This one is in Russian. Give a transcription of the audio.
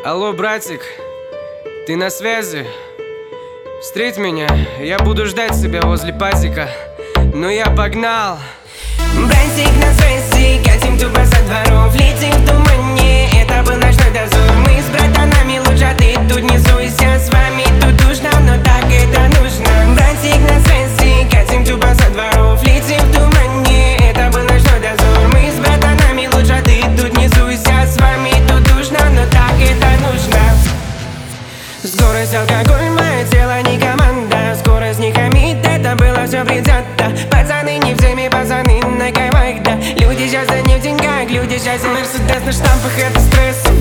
Алло, братик, ты на связи? Встреть меня, я буду ждать тебя возле пазика. Ну я погнал. Братик на связи, катим тупо со дворов, летим в тумане, это был ночной дозор. Мы с братанами лучше, а ты тут не суйся, с вами тут душно, но так это нужно. Братик на связи, катим тупо со дворов, летим в тумане, это был ночной дозор. Мы с братанами лучше, а ты тут не суйся, с вами тут душно, но так это нужно. Скорость, алкоголь, мое тело не команда, скорость не хамит, это было все предвзято. Пацаны не в теме, пацаны на кайфах, да. Люди сейчас да не в деньгах, люди сейчас и Мерседес на штампах, это стресс.